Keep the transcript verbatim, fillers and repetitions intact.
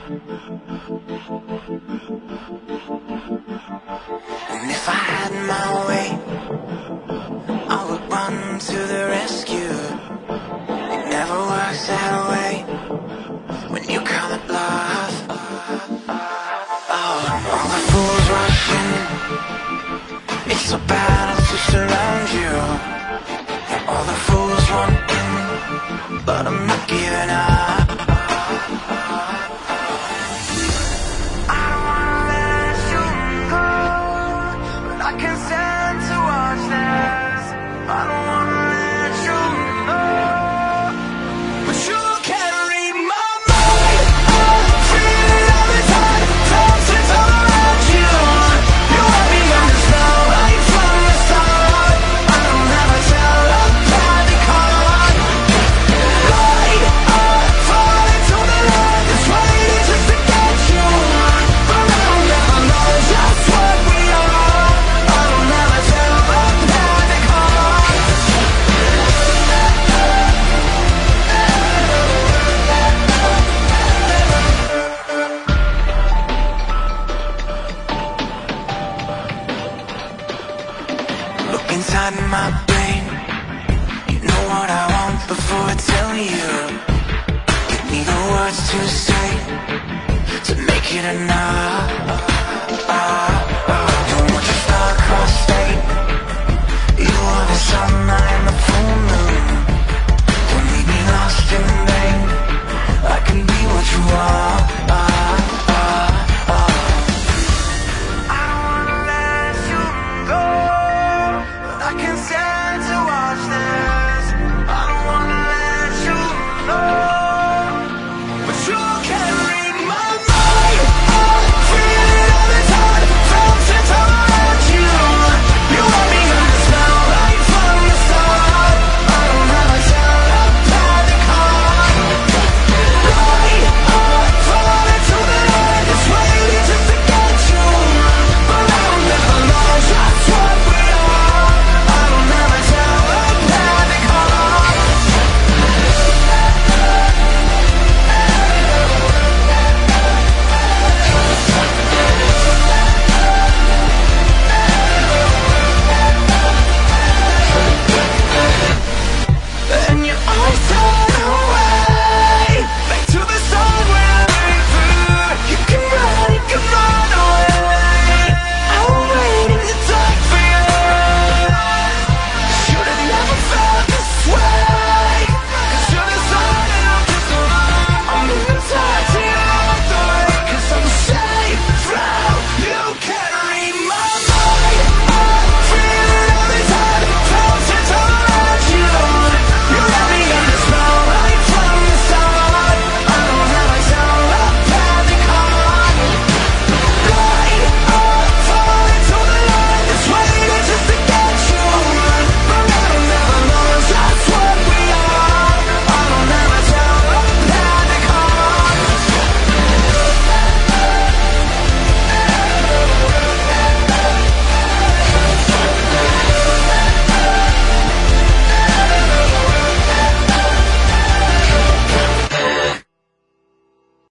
And if I had my way, I would run to the rescue. It never works that way when you call it love. Oh, all the fools rushing, it's a battle to surround you. All the fools run in, but I'm not giving up. I don't wanna let you go, but I can't stand to watch this. I don't wanna let you know, but you can read my mind. I'm feeling all the time, toxins all around you. You want me on the snow, right from the start. I don't have a telepathic heart. Light up, falling to the light that's waiting just to get you. But I don't ever know just what we are. I don't have a telepathic heart. Look inside my brain, you know what I want before I tell you. Give me the words to say to make it enough.